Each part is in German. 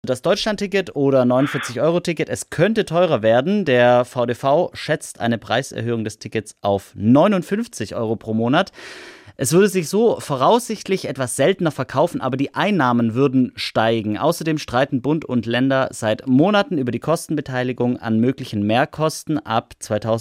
Das Deutschland-Ticket oder 49-Euro-Ticket, es könnte teurer werden. Der VDV schätzt eine Preiserhöhung des Tickets auf 59 Euro pro Monat. Es würde sich so voraussichtlich etwas seltener verkaufen, aber die Einnahmen würden steigen. Außerdem streiten Bund und Länder seit Monaten über die Kostenbeteiligung an möglichen Mehrkosten ab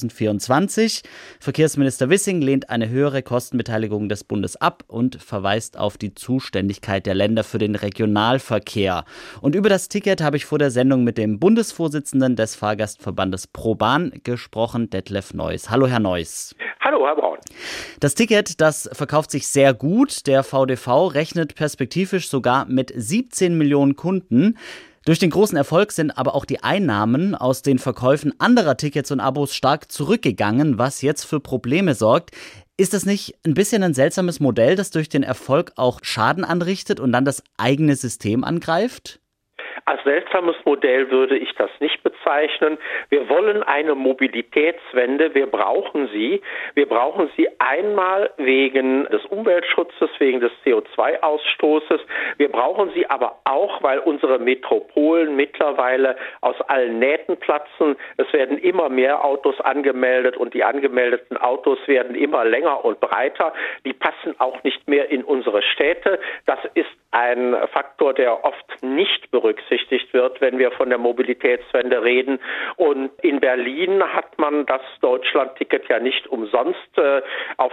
2024. Verkehrsminister Wissing lehnt eine höhere Kostenbeteiligung des Bundes ab und verweist auf die Zuständigkeit der Länder für den Regionalverkehr. Und über das Ticket habe ich vor der Sendung mit dem Bundesvorsitzenden des Fahrgastverbandes ProBahn gesprochen, Detlef Neuss. Hallo, Herr Neuss. Hallo, Herr Braun. Das Ticket, das verkauft sich sehr gut. Der VDV rechnet perspektivisch sogar mit 17 Millionen Kunden. Durch den großen Erfolg sind aber auch die Einnahmen aus den Verkäufen anderer Tickets und Abos stark zurückgegangen, was jetzt für Probleme sorgt. Ist das nicht ein bisschen ein seltsames Modell, das durch den Erfolg auch Schaden anrichtet und dann das eigene System angreift? Als seltsames Modell würde ich das nicht bezeichnen. Wir wollen eine Mobilitätswende. Wir brauchen sie. Wir brauchen sie einmal wegen des Umweltschutzes, wegen des CO2-Ausstoßes. Wir brauchen sie aber auch, weil unsere Metropolen mittlerweile aus allen Nähten platzen. Es werden immer mehr Autos angemeldet und die angemeldeten Autos werden immer länger und breiter. Die passen auch nicht mehr in unsere Städte. Das ist ein Faktor, der oft nicht berücksichtigt wird, wenn wir von der Mobilitätswende reden. Und in Berlin hat man das Deutschland-Ticket ja nicht umsonst auf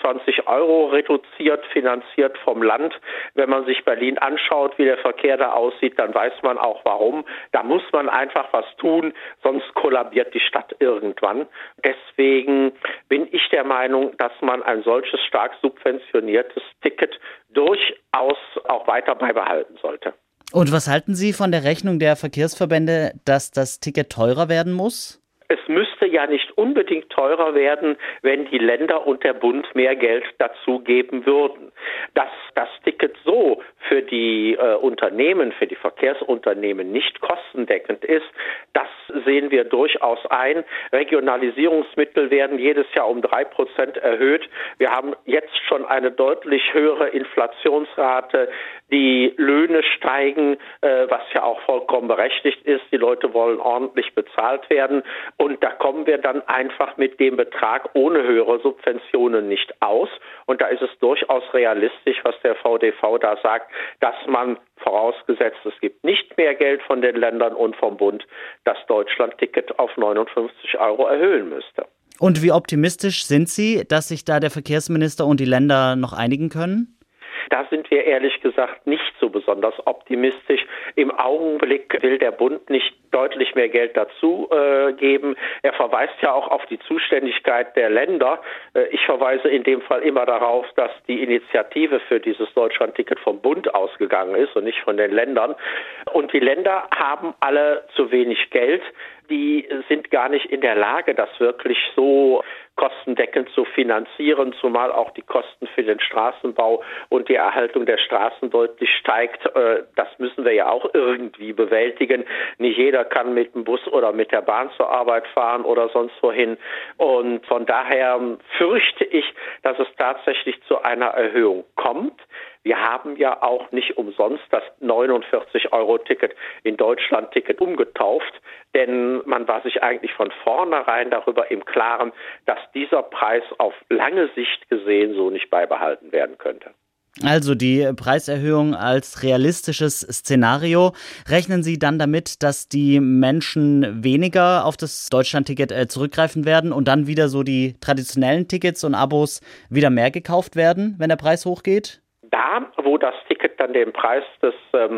29 Euro reduziert, finanziert vom Land. Wenn man sich Berlin anschaut, wie der Verkehr da aussieht, dann weiß man auch warum. Da muss man einfach was tun, sonst kollabiert die Stadt irgendwann. Deswegen bin ich der Meinung, dass man ein solches stark subventioniertes Ticket durchaus auch weiter beibehalten sollte. Und was halten Sie von der Rechnung der Verkehrsverbände, dass das Ticket teurer werden muss? Es müsste ja nicht unbedingt teurer werden, wenn die Länder und der Bund mehr Geld dazu geben würden. Dass das Ticket so für die Unternehmen, für die Verkehrsunternehmen nicht kostendeckend ist, das sehen wir durchaus ein. Regionalisierungsmittel werden jedes Jahr um 3% erhöht. Wir haben jetzt schon eine deutlich höhere Inflationsrate. Die Löhne steigen, was ja auch vollkommen berechtigt ist. Die Leute wollen ordentlich bezahlt werden. Und da kommen wir dann einfach mit dem Betrag ohne höhere Subventionen nicht aus. Und da ist es durchaus realistisch, was der VDV da sagt, dass man, vorausgesetzt es gibt nicht mehr Geld von den Ländern und vom Bund, das Deutschland-Ticket auf 59 Euro erhöhen müsste. Und wie optimistisch sind Sie, dass sich da der Verkehrsminister und die Länder noch einigen können? Da sind wir ehrlich gesagt nicht so besonders optimistisch. Im Augenblick will der Bund nicht deutlich mehr Geld dazu geben. Er verweist ja auch auf die Zuständigkeit der Länder. Ich verweise in dem Fall immer darauf, dass die Initiative für dieses Deutschland-Ticket vom Bund ausgegangen ist und nicht von den Ländern. Und die Länder haben alle zu wenig Geld. Die sind gar nicht in der Lage, das wirklich so kostendeckend zu finanzieren, zumal auch die Kosten für den Straßenbau und die Erhaltung der Straßen deutlich steigt. Das müssen wir ja auch irgendwie bewältigen. Nicht jeder kann mit dem Bus oder mit der Bahn zur Arbeit fahren oder sonst wohin. Und von daher fürchte ich, dass es tatsächlich zu einer Erhöhung kommt. Wir haben ja auch nicht umsonst das 49-Euro-Ticket in Deutschland-Ticket umgetauft, denn man war sich eigentlich von vornherein darüber im Klaren, dass dieser Preis auf lange Sicht gesehen so nicht beibehalten werden könnte. Also die Preiserhöhung als realistisches Szenario. Rechnen Sie dann damit, dass die Menschen weniger auf das Deutschland-Ticket zurückgreifen werden und dann wieder so die traditionellen Tickets und Abos wieder mehr gekauft werden, wenn der Preis hochgeht? Da, wo das Ticket dann den Preis des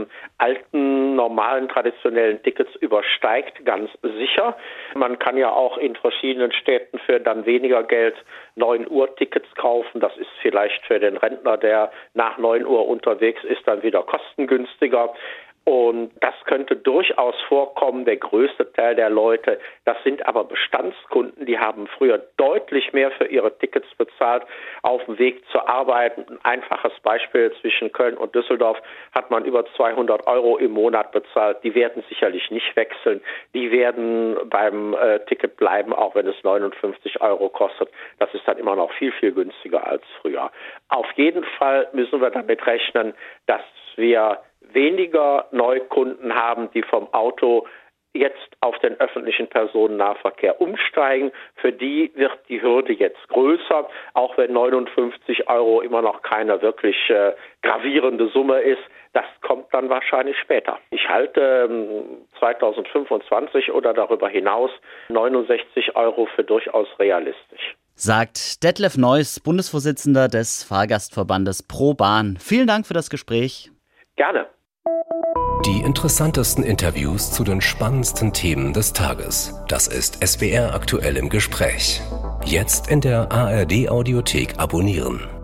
alten, normalen, traditionellen Tickets übersteigt, ganz sicher. Man kann ja auch in verschiedenen Städten für dann weniger Geld 9-Uhr-Tickets kaufen. Das ist vielleicht für den Rentner, der nach 9 Uhr unterwegs ist, dann wieder kostengünstiger. Und das könnte durchaus vorkommen, der größte Teil der Leute. Das sind aber Bestandskunden, die haben früher deutlich mehr für ihre Tickets bezahlt auf dem Weg zur Arbeit. Ein einfaches Beispiel: zwischen Köln und Düsseldorf hat man über 200 Euro im Monat bezahlt. Die werden sicherlich nicht wechseln. Die werden beim Ticket bleiben, auch wenn es 59 Euro kostet. Das ist dann immer noch viel, viel günstiger als früher. Auf jeden Fall müssen wir damit rechnen, dass wir weniger Neukunden haben, die vom Auto jetzt auf den öffentlichen Personennahverkehr umsteigen. Für die wird die Hürde jetzt größer, auch wenn 59 € immer noch keine wirklich gravierende Summe ist. Das kommt dann wahrscheinlich später. Ich halte 2025 oder darüber hinaus 69 € für durchaus realistisch. Sagt Detlef Neuss, Bundesvorsitzender des Fahrgastverbandes ProBahn. Vielen Dank für das Gespräch. Gerne. Die interessantesten Interviews zu den spannendsten Themen des Tages. Das ist SWR aktuell im Gespräch. Jetzt in der ARD Audiothek abonnieren.